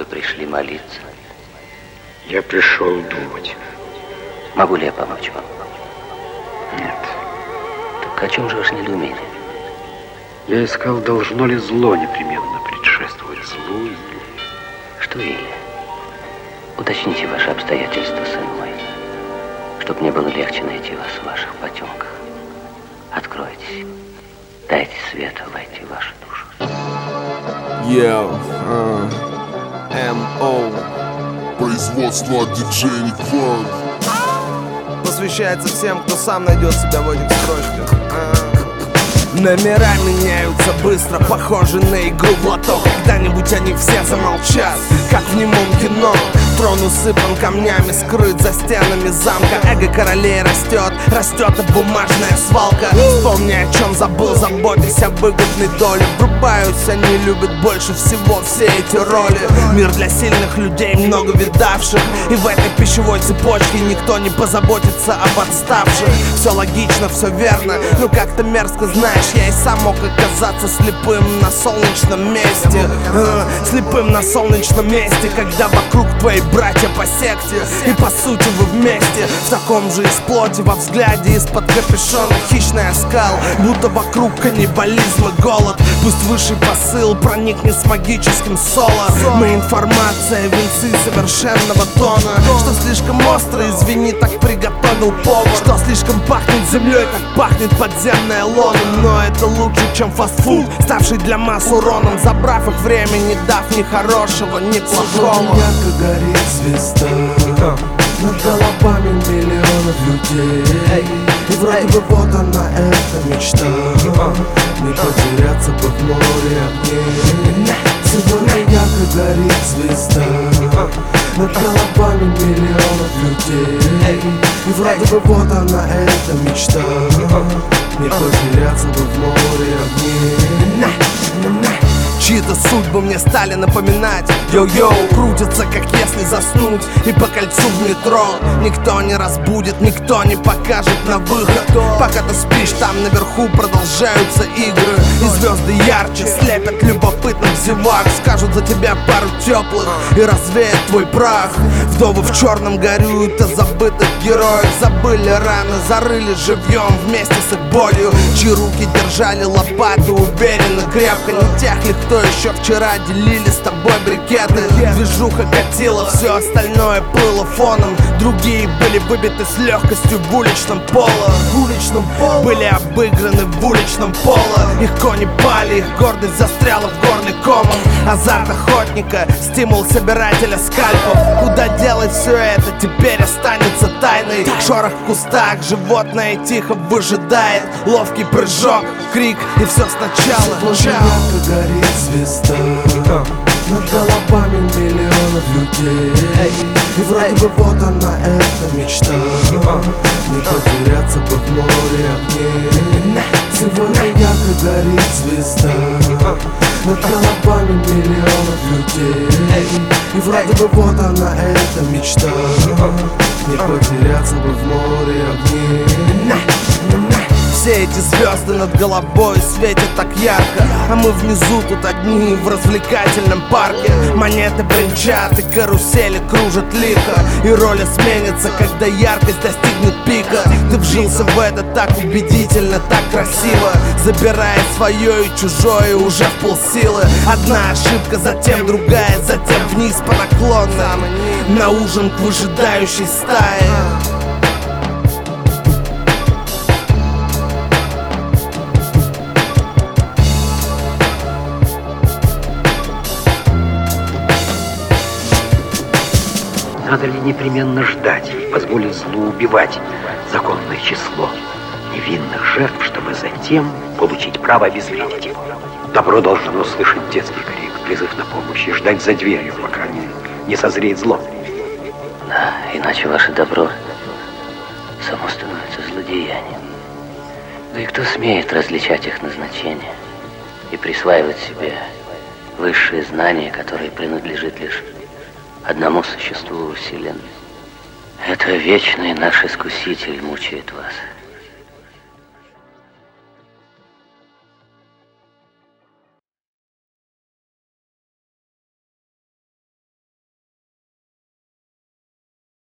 пришли молиться. Я пришел думать. Могу ли я помочь вам? Нет. Так о чем же ваше недоумение? Я искал, должно ли зло непременно предшествовать злу или... Что или? Уточните ваши обстоятельства, сын мой, чтоб мне было легче найти вас в ваших потемках. Откройтесь. Дайте свету войти в вашу душу. М.О. Производство диджей Никван. Посвящается всем, кто сам найдет себя в этих строчках. Номера меняются быстро, похожи на игру в лото. Когда-нибудь они все замолчат, как в немом кино. Трон усыпан камнями, скрыт за стенами замка. Эго королей растет, растет и бумажная свалка. Вспомни, о чем забыл, заботясь о выгодной доле. Врубаются, они любят больше всего все эти роли. Мир для сильных людей, много видавших. И в этой пищевой цепочке никто не позаботится об отставших. Все логично, все верно, но как-то мерзко, знаешь, я и сам мог оказаться слепым на солнечном месте. Слепым на солнечном месте, когда вокруг твои братья по секте. И по сути вы вместе, в таком же из плоти, во взгляде из-под капюшона хищный оскал, будто вокруг каннибализм и голод. Пусть высший посыл проникнет с магическим соло. Мы информация, венцы совершенного тона. Что слишком остро, извини, так приготовил повар. Что слишком пахнет землей, так пахнет подземная лона. Но это лучше, чем фастфуд, ставший для масс уроном. Забрав их время, не дав ни хорошего, ни плохого. Ярко горит звезда над головами миллионов людей. И вроде бы вот она, эта мечта. Не потеряться бы в море огней. Сегодня ярко горит звезда над головами миллионов людей. И вроде бы вот она, эта мечта. Не потеряться бы в море огней. Чьи-то судьбы мне стали напоминать. Йоу-йоу, крутятся, как если заснуть. И по кольцу в метро никто не разбудит, никто не покажет на выход. Пока ты спишь, там наверху продолжаются игры. И звезды ярче слепят любопытных зевак. Скажут за тебя пару теплых и развеят твой прах. Вдовы в черном горюют о забытых героях. Забыли раны, зарыли живьем вместе с их болью. Чьи руки держали лопаты уверенно, крепко. Не тех ли, кто еще вчера делили с тобой брикеты. Движуха катила, все остальное плыло фоном. Другие были выбиты с легкостью в уличном поло. Были обыграны в уличном поло. Их кони пали, их гордость застряла в горле комом. Азарт охотника, стимул собирателя скальпов. Куда делать все это, теперь останется тайной. Шорох в кустах, животное тихо выжидает. Ловкий прыжок, крик и все сначала. Ярко горит звезда над головами миллионов людей. И вроде бы вот она, эта мечта. Не потеряться бы в море огней. Сегодня ярко горит звезда над головами миллионов людей. И вроде бы вот она, эта мечта. Не потеряться бы в море огней. Все эти звезды над головой светят так ярко, а мы внизу тут одни в развлекательном парке. Монеты бренчат и карусели кружат лихо. И роли сменятся, когда яркость достигнет пика. Ты вжился в это так убедительно, так красиво, забирая свое и чужое уже в полсилы. Одна ошибка, затем другая, затем вниз по наклонам. На ужин к выжидающей стае. Надо ли непременно ждать и позволить злу убивать законное число невинных жертв, чтобы затем получить право обезвредить его? Добро должно слышать детский крик, призыв на помощь и ждать за дверью, пока не созреет зло. Да, иначе ваше добро само становится злодеянием. Да и кто смеет различать их назначение и присваивать себе высшие знания, которые принадлежит лишь одному существу во Вселенной? Это вечный наш Искуситель мучает вас.